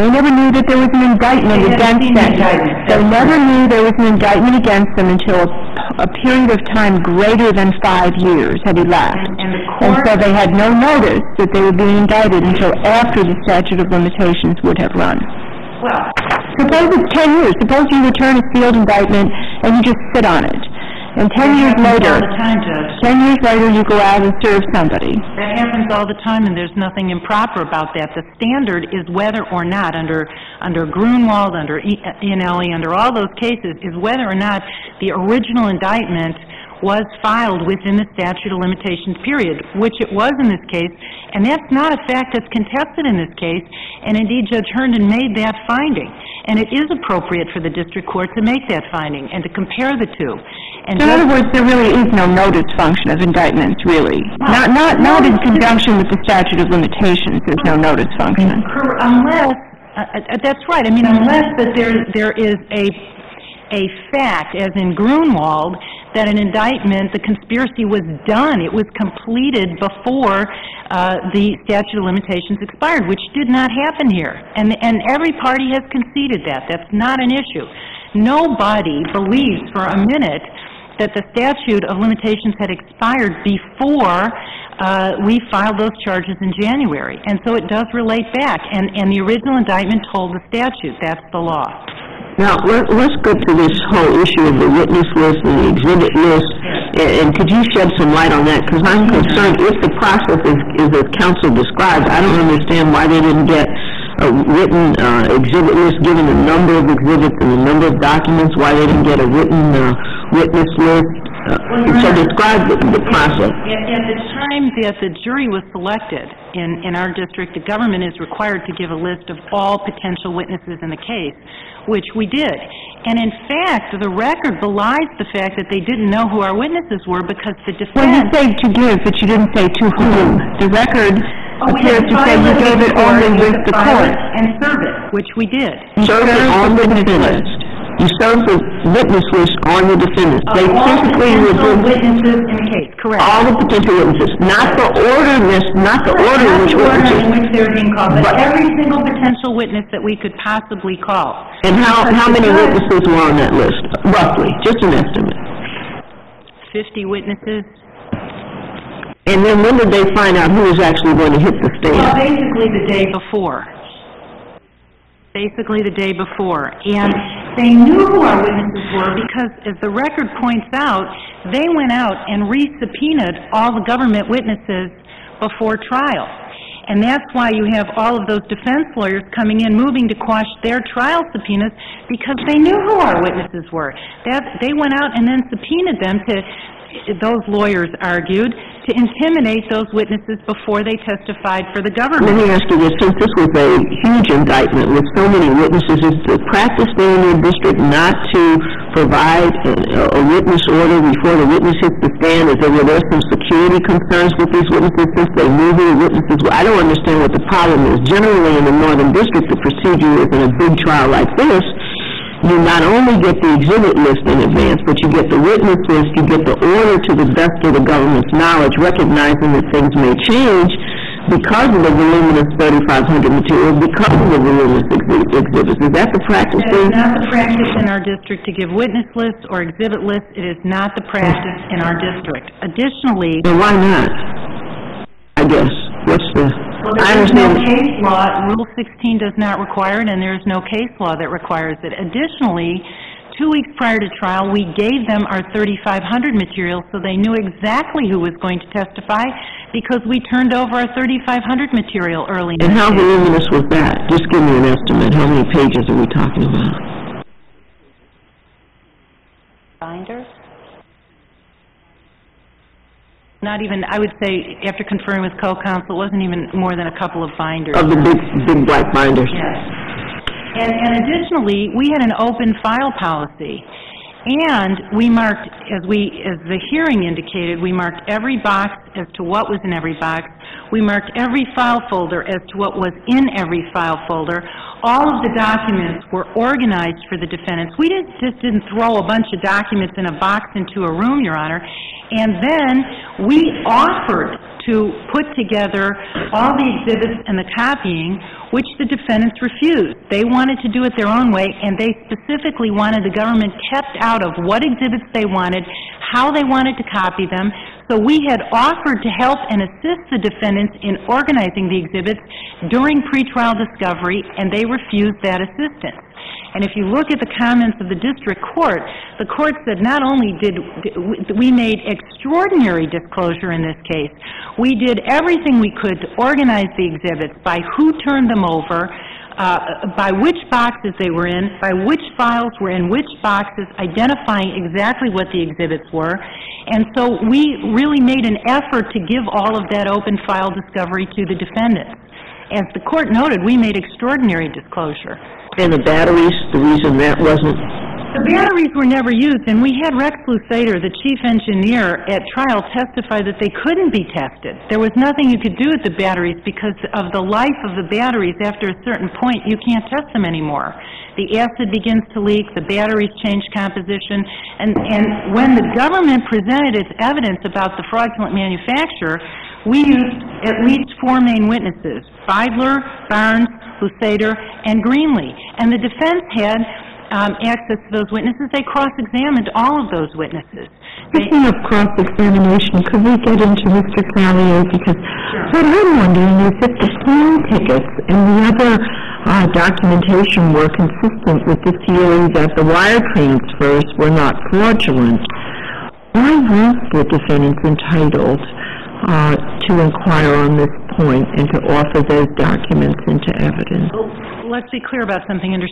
They never knew that there was an indictment against them. They never knew there was an indictment against them until a period of time greater than 5 years had elapsed. And so they had no notice that they were being indicted until after the statute of limitations would have run. Well, suppose it's 10 years. Suppose you return a sealed indictment and you just sit on it. And 10 years later, all the time, Judge. 10 years later, you go out and serve somebody. That happens all the time, and there's nothing improper about that. The standard is whether or not, under Grunwald, under Iannelli, under all those cases, is whether or not the original indictment was filed within the statute of limitations period, which it was in this case, and that's not a fact that's contested in this case, and indeed Judge Herndon made that finding. And it is appropriate for the district court to make that finding and to compare the two. And so in other words, there really is no notice function of indictments, really. Not in conjunction with the statute of limitations, there's no notice function. Unless, that's right, I mean, unless that there is a fact, as in Grunwald, that an indictment, the conspiracy was done. It was completed before the statute of limitations expired, which did not happen here. And every party has conceded that. That's not an issue. Nobody believes for a minute that the statute of limitations had expired before we filed those charges in January. And so it does relate back. And the original indictment told the statute. That's the law. Now, let's go to this whole issue of the witness list and the exhibit list, and could you shed some light on that? Because I'm concerned if the process is as counsel described, I don't understand why they didn't get a written exhibit list given the number of exhibits and the number of documents, why they didn't get a written witness list. So describe the process. At the time that the jury was selected in our district, the government is required to give a list of all potential witnesses in the case, which we did. And in fact, the record belies the fact that they didn't know who our witnesses were because the defense... Well, you say to give, but you didn't say to whom. The record appears to say you gave it only with the court. And serve it, which we did. Serve it on the defendant. You serve the witness list on the defendant. They physically all witnesses in the case, correct. All the potential witnesses. Not the order list, not the order in which witnesses. Not the order in which they're being called, but every single potential witness that we could possibly call. And how many witnesses were on that list, roughly? Just an estimate. 50 witnesses. And then when did they find out who was actually going to hit the stand? Well, basically the day before. Basically the day before. And they knew who our witnesses were because, as the record points out, they went out and re-subpoenaed all the government witnesses before trial. And that's why you have all of those defense lawyers coming in, moving to quash their trial subpoenas, because they knew who our witnesses were. They went out and then subpoenaed them to, those lawyers argued, to intimidate those witnesses before they testified for the government. Let me ask you this. Since this was a huge indictment with so many witnesses, is the practice there in your district not to provide a witness order before the witness hits the stand? Were there some security concerns with these witnesses since they knew who the witnesses were? I don't understand what the problem is. Generally in the Northern District, the procedure is in a big trial like this, you not only get the exhibit list in advance, but you get the witness list, you get the order to the best of the government's knowledge, recognizing that things may change because of the voluminous 3,500 material, because of the voluminous exhibits. Is that the practice? It is not the practice in our district to give witness lists or exhibit lists. It is not the practice in our district. Additionally... Then why not? I guess. What's the... Well, there is no case law. Rule 16 does not require it, and there is no case law that requires it. Additionally, 2 weeks prior to trial, we gave them our 3,500 material so they knew exactly who was going to testify because we turned over our 3,500 material early in the day. And how voluminous was that? Just give me an estimate. How many pages are we talking about? Binders? Not even, I would say, after conferring with co-counsel, it wasn't even more than a couple of binders. Of the big black binders. Yes. And additionally, we had an open file policy. And we marked, as the hearing indicated, we marked every box as to what was in every box. We marked every file folder as to what was in every file folder. All of the documents were organized for the defendants. We just didn't throw a bunch of documents in a box into a room, Your Honor. And then we offered to put together all the exhibits and the copying which the defendants refused. They wanted to do it their own way, and they specifically wanted the government kept out of what exhibits they wanted, how they wanted to copy them. So we had offered to help and assist the defendants in organizing the exhibits during pretrial discovery, and they refused that assistance. And if you look at the comments of the district court, the court said not only did we made extraordinary disclosure in this case, we did everything we could to organize the exhibits by who turned them over, by which boxes they were in, by which files were in which boxes, identifying exactly what the exhibits were. And so we really made an effort to give all of that open file discovery to the defendants. As the court noted, we made extraordinary disclosure. And the batteries, the reason that wasn't... The batteries were never used, and we had Rex Lusader, the chief engineer, at trial testify that they couldn't be tested. There was nothing you could do with the batteries because of the life of the batteries. After a certain point, you can't test them anymore. The acid begins to leak, the batteries change composition, and when the government presented its evidence about the fraudulent manufacture, we used at least 4 main witnesses, Feidler, Barnes, Lusader, and Greenlee. And the defense had access to those witnesses. They cross-examined all of those witnesses. Speaking of cross-examination, could we get into Mr. Callier? Because what I'm wondering is if the plane tickets and the other documentation were consistent with the theory that the wire transfers were not fraudulent, why weren't the defendants entitled to inquire on this point and to offer those documents into evidence? Let's be clear about something. Under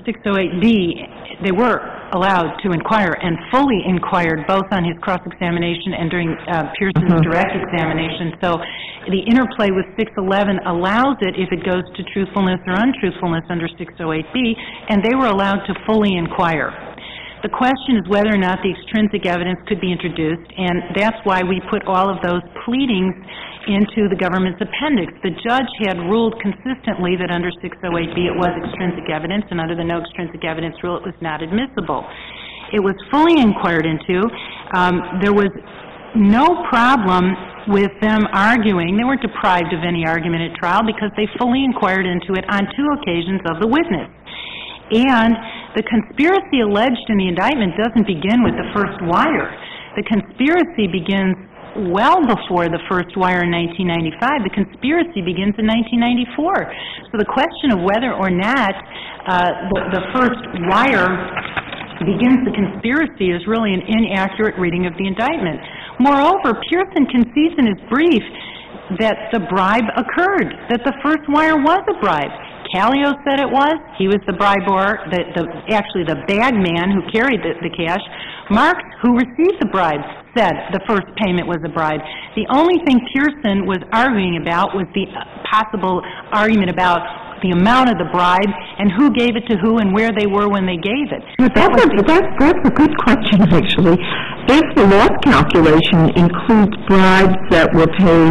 608B, they were allowed to inquire and fully inquired both on his cross-examination and during Pearson's direct examination. So the interplay with 611 allows it if it goes to truthfulness or untruthfulness under 608B, and they were allowed to fully inquire. The question is whether or not the extrinsic evidence could be introduced, and that's why we put all of those pleadings into the government's appendix. The judge had ruled consistently that under 608B it was extrinsic evidence, and under the no extrinsic evidence rule it was not admissible. It was fully inquired into. There was no problem with them arguing. They weren't deprived of any argument at trial because they fully inquired into it on 2 occasions of the witness. And the conspiracy alleged in the indictment doesn't begin with the first wire. The conspiracy begins well before the first wire in 1995. The conspiracy begins in 1994. So the question of whether or not the first wire begins the conspiracy is really an inaccurate reading of the indictment. Moreover, Pearson concedes in his brief that the bribe occurred, that the first wire was a bribe. Callier said it was. He was the bribor, actually the bag man who carried the cash. Marks, who received the bribe, said the first payment was a bribe. The only thing Pearson was arguing about was the possible argument about the amount of the bribe and who gave it to who and where they were when they gave it. That's a good question, actually. If the loss calculation includes bribes that were paid,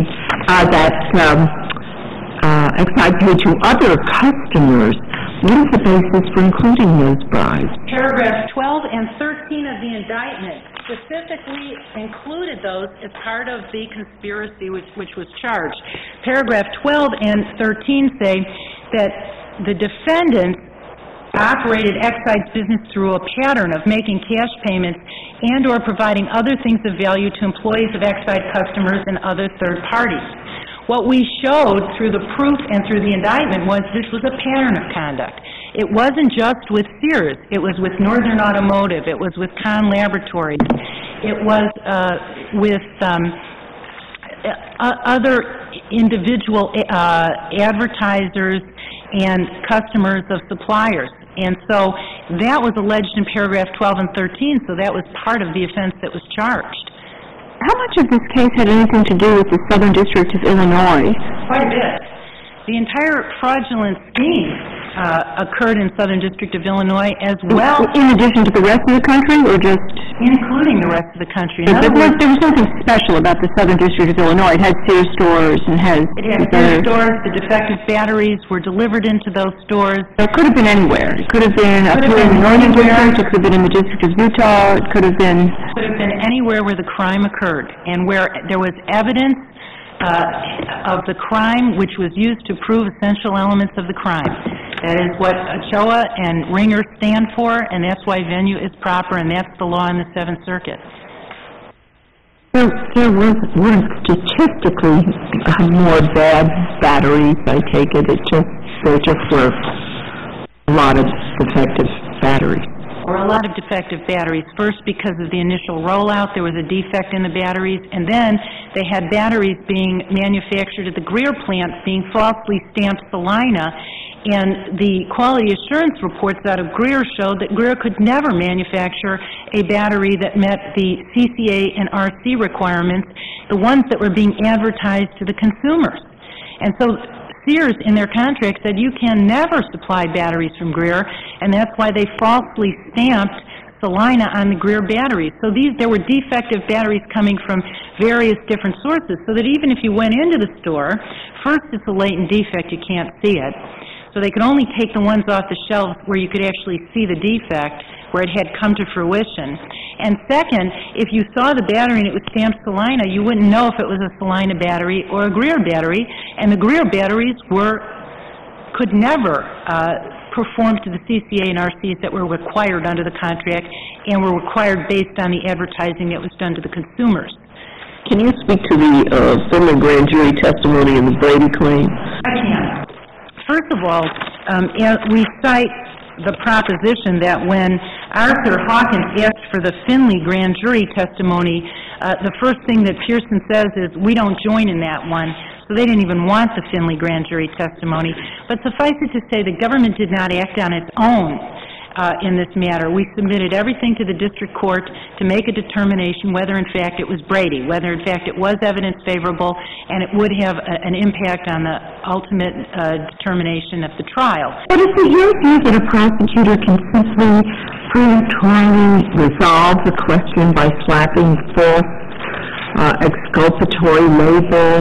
Exide paid to other customers, what is the basis for including those bribes? Paragraphs 12 and 13 of the indictment specifically included those as part of the conspiracy which was charged. Paragraph 12 and 13 say that the defendants operated Exide's business through a pattern of making cash payments and or providing other things of value to employees of Exide customers and other third parties. What we showed through the proof and through the indictment was this was a pattern of conduct. It wasn't just with Sears. It was with Northern Automotive. It was with Kahn Laboratories. It was with other individual advertisers and customers of suppliers. And so that was alleged in paragraph 12 and 13, so that was part of the offense that was charged. How much of this case had anything to do with the Southern District of Illinois? Quite a bit. The entire fraudulent scheme occurred in Southern District of Illinois as well. In addition to the rest of the country, or just... Including the rest of the country. There was something special about the Southern District of Illinois. It had Sears stores and has... It had Sears stores. The defective batteries were delivered into those stores. It could have been anywhere. It could have been up here in the Northern District. It could have been in the District of Utah. It could have been... It could have been anywhere where the crime occurred and where there was evidence of the crime which was used to prove essential elements of the crime. That is what Ochoa and Ringer stand for, and that's why venue is proper, and that's the law in the Seventh Circuit. There weren't statistically more bad batteries, I take it. There just were a lot of defective batteries. Or a lot of defective batteries. First, because of the initial rollout, there was a defect in the batteries, and then they had batteries being manufactured at the Greer plant being falsely stamped Salina, and the quality assurance reports out of Greer showed that Greer could never manufacture a battery that met the CCA and RC requirements, the ones that were being advertised to the consumers. And so Sears, in their contract, said you can never supply batteries from Greer, and that's why they falsely stamped Salina on the Greer batteries. So there were defective batteries coming from various different sources, so that even if you went into the store, first it's a latent defect, you can't see it. So they could only take the ones off the shelves where you could actually see the defect, where it had come to fruition. And second, if you saw the battery and it was stamped Salina, you wouldn't know if it was a Salina battery or a Greer battery, and the Greer batteries could never perform to the CCA and RCs that were required under the contract and were required based on the advertising that was done to the consumers. Can you speak to the Finley grand jury testimony and the Brady claim? I can. First of all, we cite the proposition that when Arthur Hawkins asked for the Finley grand jury testimony, the first thing that Pearson says is, we don't join in that one. So they didn't even want the Finley grand jury testimony. But suffice it to say, the government did not act on its own in this matter. We submitted everything to the district court to make a determination whether in fact it was Brady, whether in fact it was evidence favorable, and it would have an impact on the ultimate determination of the trial. But is it your view that a prosecutor can simply prematurely resolve the question by slapping false exculpatory label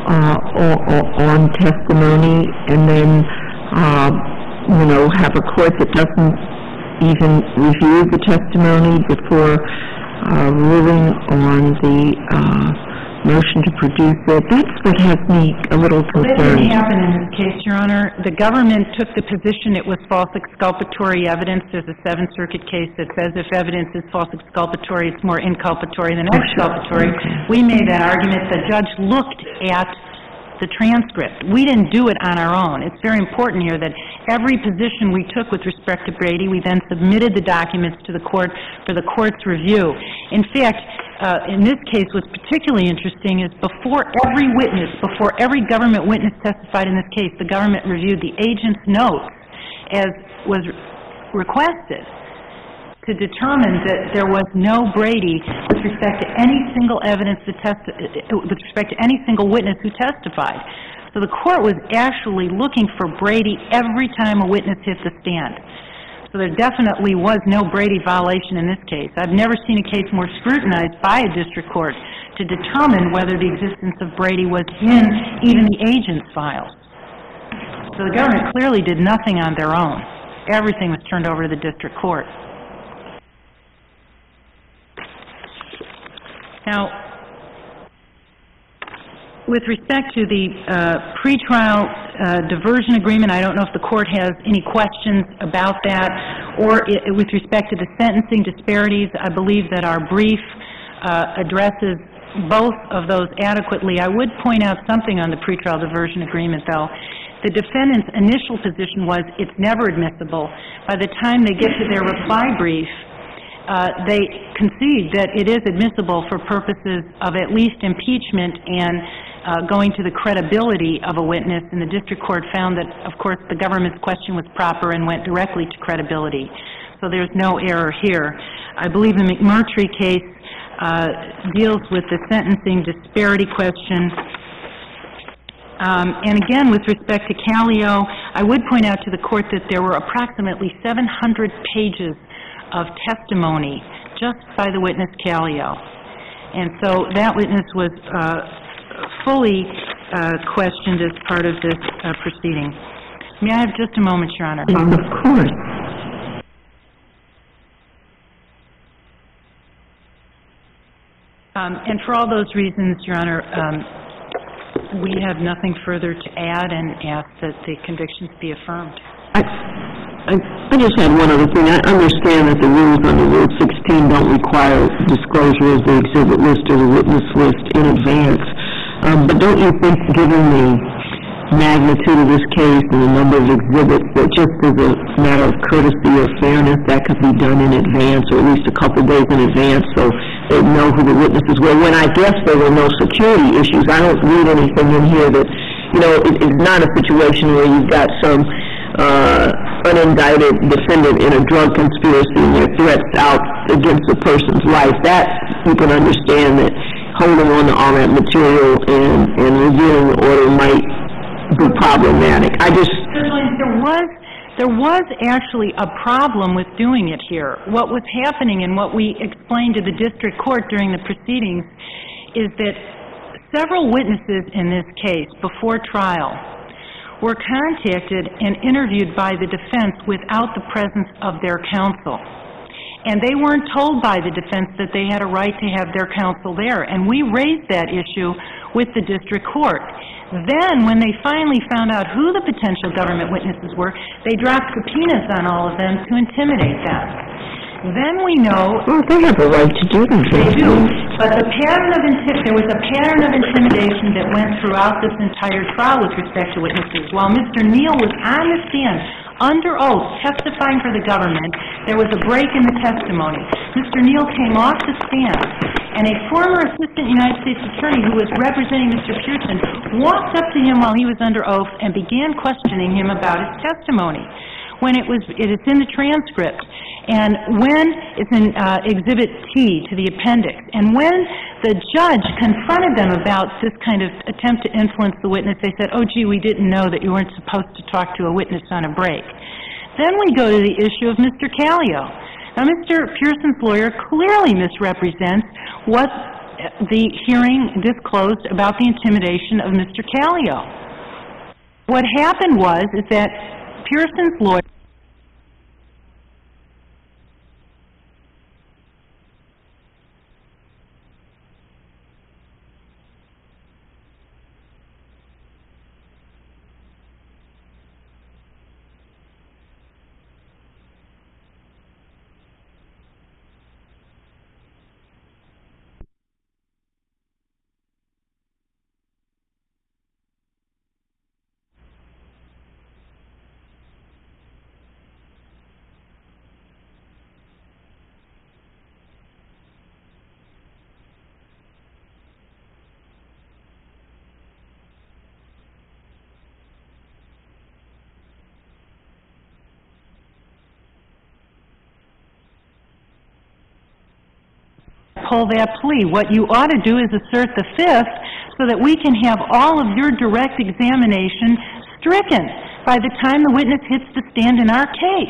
on testimony, and then have a court that doesn't even review the testimony before ruling on the motion to produce it? That's what has me a little concerned. That didn't happen in this case, Your Honor. The government took the position it was false exculpatory evidence. There's a Seventh Circuit case that says if evidence is false exculpatory, it's more inculpatory than exculpatory. We made that argument. The judge looked at the transcript. We didn't do it on our own. It's very important here that every position we took with respect to Brady, we then submitted the documents to the court for the court's review. In fact, in this case, what's particularly interesting is before every government witness testified in this case, the government reviewed the agent's notes as was requested to determine that there was no Brady with respect to any single with respect to any single witness who testified. So the court was actually looking for Brady every time a witness hit the stand. So there definitely was no Brady violation in this case. I've never seen a case more scrutinized by a district court to determine whether the existence of Brady was in even the agent's files. So the government clearly did nothing on their own. Everything was turned over to the district court. Now, with respect to the pretrial diversion agreement, I don't know if the court has any questions about that, or with respect to the sentencing disparities, I believe that our brief addresses both of those adequately. I would point out something on the pretrial diversion agreement, though. The defendant's initial position was it's never admissible. By the time they get to their reply brief, they concede that it is admissible for purposes of at least impeachment and going to the credibility of a witness, and the district court found that, of course, the government's question was proper and went directly to credibility. So there's no error here. I believe the McMurtry case deals with the sentencing disparity question. And again, with respect to Callio, I would point out to the court that there were approximately 700 pages of testimony just by the witness Callio. And so that witness was fully questioned as part of this proceeding. May I have just a moment, Your Honor? Of course. And for all those reasons, Your Honor, We have nothing further to add and ask that the convictions be affirmed. I just had one other thing. I understand that the rules under Rule 16 don't require disclosure of the exhibit list or the witness list in advance. But don't you think, given the magnitude of this case and the number of exhibits, that just as a matter of courtesy or fairness, that could be done in advance, or at least a couple days in advance, so they know who the witnesses were? When I guess there were no security issues, I don't read anything in here that, it's not a situation where you've got some unindicted defendant in a drug conspiracy and their threats out against a person's life. That you can understand that holding on to all that material and reviewing the order might be problematic. There was actually a problem with doing it here. What was happening and what we explained to the district court during the proceedings is that several witnesses in this case before trial were contacted and interviewed by the defense without the presence of their counsel. And they weren't told by the defense that they had a right to have their counsel there. And we raised that issue with the district court. Then, when they finally found out who the potential government witnesses were, they dropped subpoenas on all of them to intimidate them. Then we know... Well, they have a right to do them. They do. But there was a pattern of intimidation that went throughout this entire trial with respect to witnesses. While Mr. Neal was on the stand, under oath, testifying for the government, there was a break in the testimony. Mr. Neal came off the stand, and a former assistant United States attorney who was representing Mr. Pearson walked up to him while he was under oath and began questioning him about his testimony. It is in the transcript, and when it's in Exhibit T to the appendix, and when the judge confronted them about this kind of attempt to influence the witness, they said, "Oh, gee, we didn't know that you weren't supposed to talk to a witness on a break." Then we go to the issue of Mr. Callio. Now, Mr. Pearson's lawyer clearly misrepresents what the hearing disclosed about the intimidation of Mr. Callio. What happened is that Pearson's lawyer pull that plea. What you ought to do is assert the fifth so that we can have all of your direct examination stricken by the time the witness hits the stand in our case.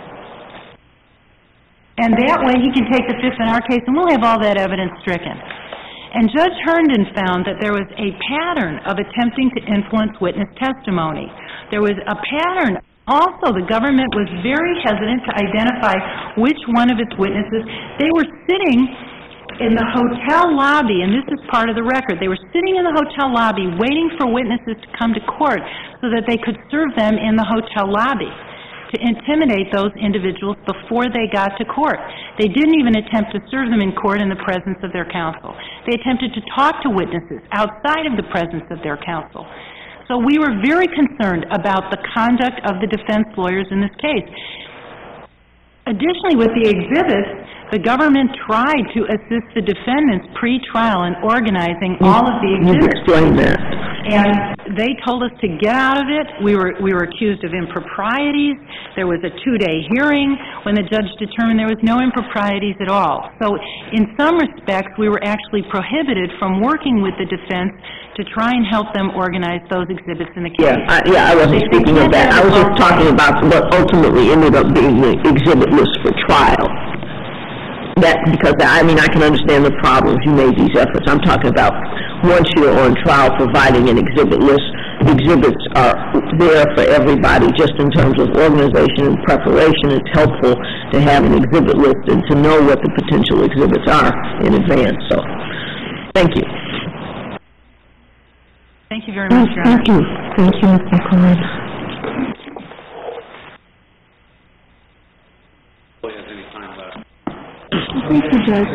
And that way he can take the fifth in our case and we'll have all that evidence stricken. And Judge Herndon found that there was a pattern of attempting to influence witness testimony. There was a pattern. Also, the government was very hesitant to identify which one of its witnesses. They were sitting in the hotel lobby, and this is part of the record. They were sitting in the hotel lobby waiting for witnesses to come to court so that they could serve them in the hotel lobby to intimidate those individuals before they got to court. They didn't even attempt to serve them in court in the presence of their counsel. They attempted to talk to witnesses outside of the presence of their counsel. So we were very concerned about the conduct of the defense lawyers in this case. Additionally, with the exhibits, the government tried to assist the defendants pre-trial in organizing all of the exhibits. You've explained that. And they told us to get out of it. We were accused of improprieties. There was a 2-day hearing when the judge determined there was no improprieties at all. So in some respects, we were actually prohibited from working with the defense to try and help them organize those exhibits in the case. I wasn't speaking of that. I was just talking about what ultimately ended up being the exhibit list for trial. Because I can understand the problems. You made these efforts. I'm talking about once you're on trial providing an exhibit list, exhibits are there for everybody just in terms of organization and preparation. It's helpful to have an exhibit list and to know what the potential exhibits are in advance. So, thank you. Thank you very much, Your Honor. Thank you. Thank you, Ms. McClellan. Thank you, Judge.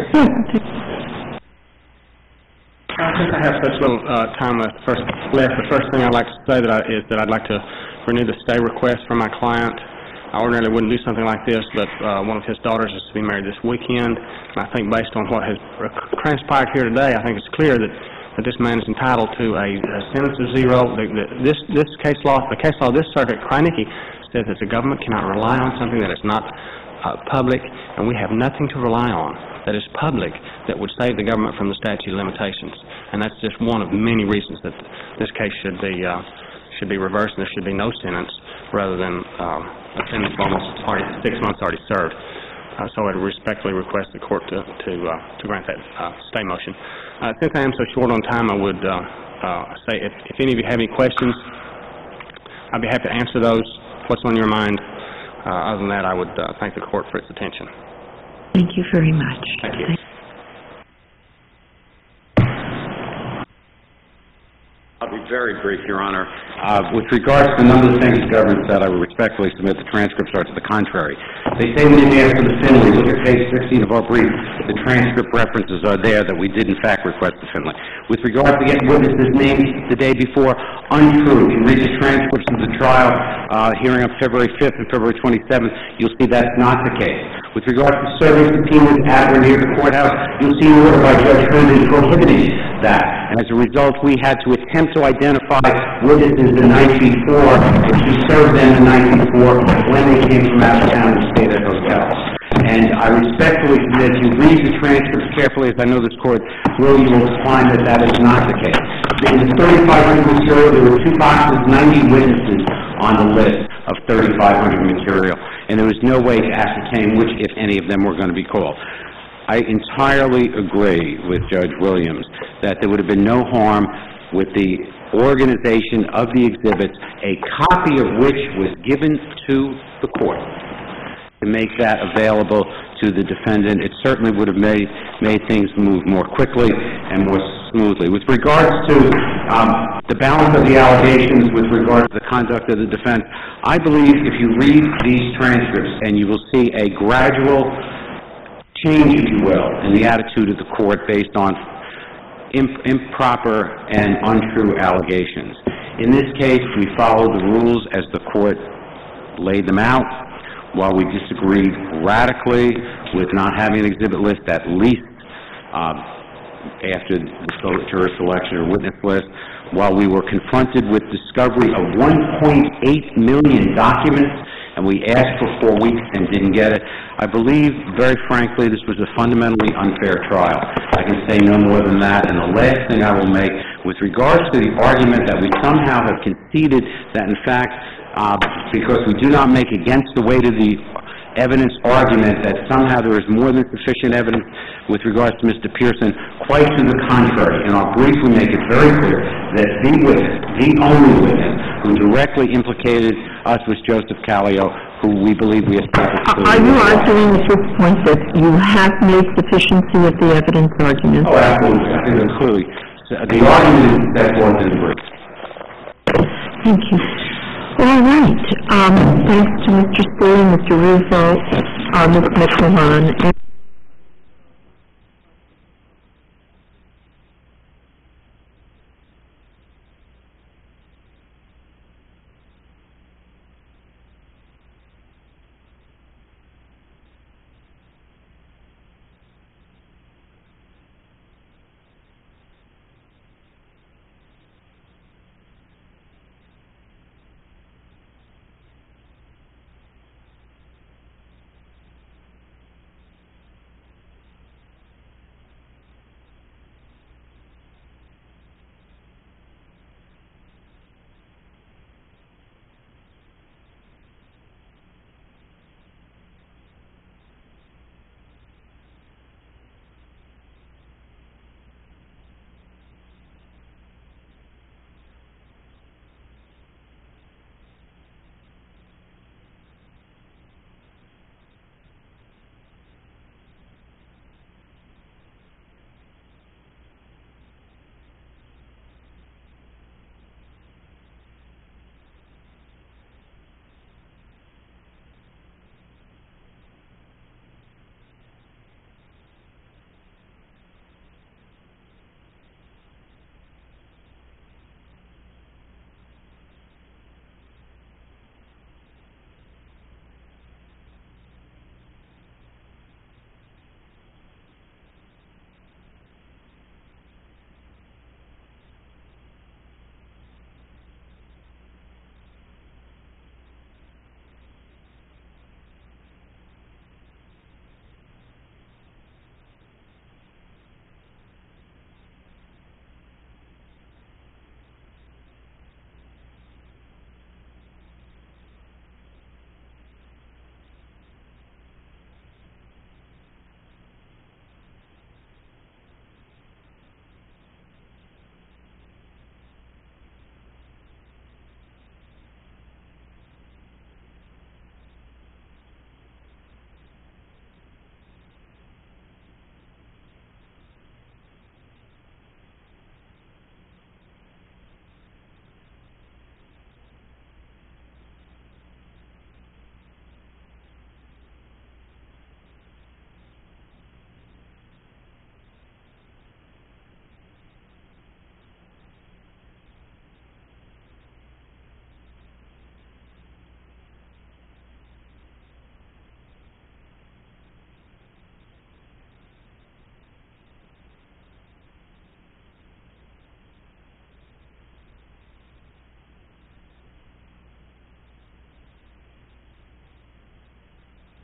Since I have such little time left, the first thing I'd like to say is that I'd like to renew the stay request for my client. I ordinarily wouldn't do something like this, but one of his daughters is to be married this weekend, and I think based on what has transpired here today, I think it's clear that this man is entitled to a sentence of 0. This case law, the case law of this circuit, Kreinecke, says that the government cannot rely on something that is not public, and we have nothing to rely on that is public that would save the government from the statute of limitations. And that's just one of many reasons that this case should be reversed and there should be no sentence rather than a sentence of almost 6 months already served. So I respectfully request the court to grant that stay motion. Since I am so short on time, I would say if any of you have any questions, I'd be happy to answer those. What's on your mind? Other than that, I would thank the court for its attention. Thank you very much. Thank you. I'll be very brief, Your Honor. With regards to a number of things the government said, I would respectfully submit the transcripts are to the contrary. They say we didn't ask for the Finley. Look at page 16 of our brief. The transcript references are there that we did, in fact, request the Finley. With regard to getting witnesses named the day before, untrue. If you read the transcripts of the trial hearing on February 5th and February 27th, you'll see that's not the case. With regard to serving subpoenas at or near the courthouse, you'll see an order by Judge Herndon prohibiting that. And as a result, we had to attempt to identify witnesses the night before and to serve them the night before when they came from out of town to stay at hotels. And I respectfully submit, if you read the transcripts carefully, as I know this court will, you will find that that is not the case. In the 3,500 material, there were 2 boxes, 90 witnesses on the list of 3,500 material, and there was no way to ascertain which, if any, of them were going to be called. I entirely agree with Judge Williams that there would have been no harm with the organization of the exhibits, a copy of which was given to the court to make that available to the defendant. It certainly would have made things move more quickly and more smoothly. With regards to the balance of the allegations with regard to the conduct of the defense, I believe if you read these transcripts and you will see a gradual change, if you will, in the attitude of the court based on improper and untrue allegations. In this case, we followed the rules as the court laid them out. While we disagreed radically with not having an exhibit list, at least after the juror selection or witness list, while we were confronted with discovery of 1.8 million documents, and we asked for 4 weeks and didn't get it, I believe, very frankly, this was a fundamentally unfair trial. I can say no more than that. And the last thing I will make, with regards to the argument that we somehow have conceded that, in fact, because we do not make against the weight of the evidence argument that somehow there is more than sufficient evidence with regards to Mr. Pearson, quite to the contrary. In our brief, we make it very clear that the witness, the only witness, who directly implicated us was Joseph Callio, who we believe we established. Are you arguing at this point that you have made sufficiency of the evidence argument? Oh, absolutely. I think that's clearly. The argument is that one in the brief. Thank you. All right. Thanks to Mr. Spooey, Mr. Russo, Ms. McClellan.